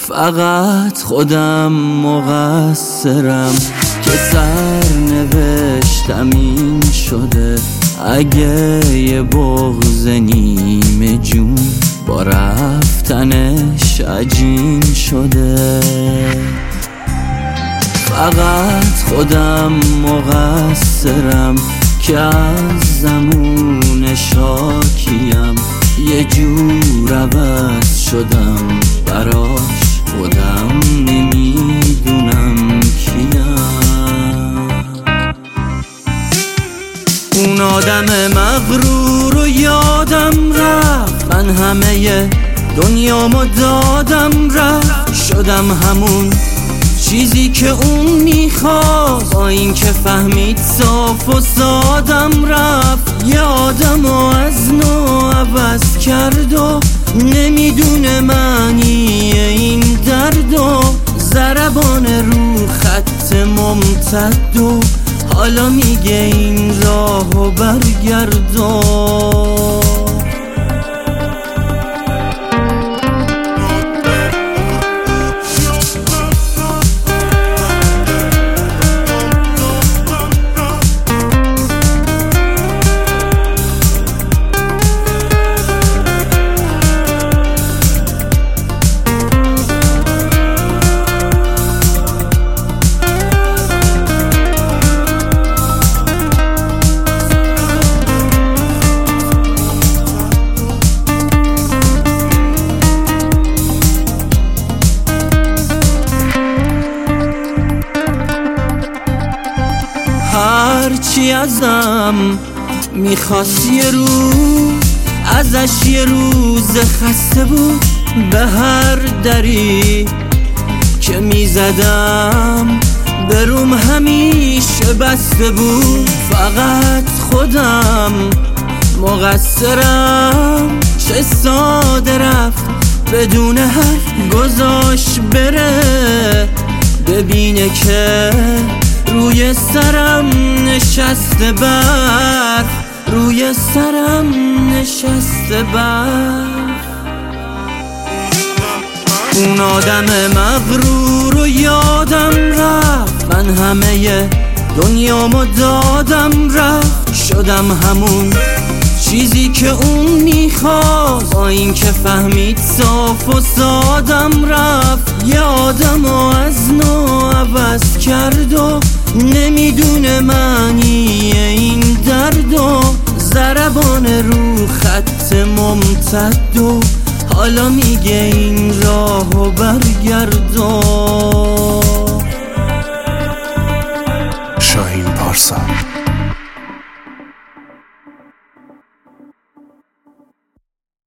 فقط خودم مقصرم که سرنوشتم این شده. اگه یه بغض نیمه جون با رفتنش عجین شده، فقط خودم مقصرم که از زمون شاکیم یه جور عوض شدم براش، خودم نمیدونم کیم. اون آدم مغرور رو یادم رفت، من همه دنیامو دادم رفت، شدم همون چیزی که اون میخواست. با این که فهمید صاف و سادم رفت، یه آدمو از نو عوض کرد و نمیدونه معنی این درد و ضربان رو خط ممتد و حالا میگه این راهو برگردون. هرچی ازم میخواست یه روز ازش یه روز خسته بود، به هر دری که میزدم بروم همیشه بسته بود. فقط خودم مقصرم، چه ساده رفت بدون حرف گذاشت بره، ببینه که روی سرم نشسته برف، روی سرم نشسته برف. اون آدم مغرور رو یادم رفت، من همه دنیامو دادم رفت، شدم همون چیزی که اون میخواست. با این که فهمید صاف و سادم رفت، یه آدمو از نو عوض کرد و نمیدونه معنی این درد و ضربان رو خط ممتد و حالا میگه این راهو برگردون. شاهین پارسا.